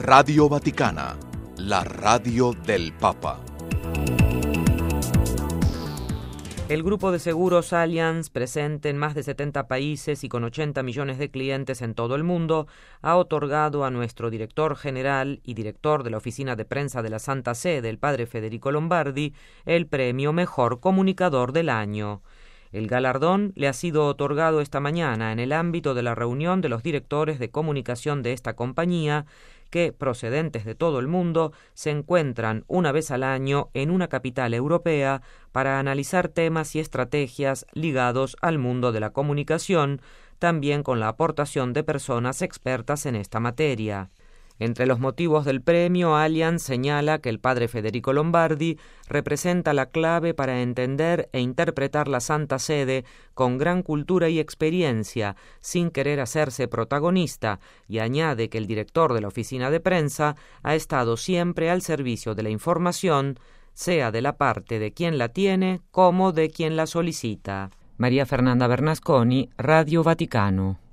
Radio Vaticana, la radio del Papa. El grupo de seguros Allianz, presente en más de 70 países y con 80 millones de clientes en todo el mundo, ha otorgado a nuestro director general y director de la Oficina de Prensa de la Santa Sede, el padre Federico Lombardi, el premio Mejor Comunicador del Año. El galardón le ha sido otorgado esta mañana en el ámbito de la reunión de los directores de comunicación de esta compañía, que, procedentes de todo el mundo, se encuentran una vez al año en una capital europea para analizar temas y estrategias ligados al mundo de la comunicación, también con la aportación de personas expertas en esta materia. Entre los motivos del premio, Allianz señala que el padre Federico Lombardi representa la clave para entender e interpretar la Santa Sede con gran cultura y experiencia, sin querer hacerse protagonista, y añade que el director de la oficina de prensa ha estado siempre al servicio de la información, sea de la parte de quien la tiene como de quien la solicita. María Fernanda Bernasconi, Radio Vaticano.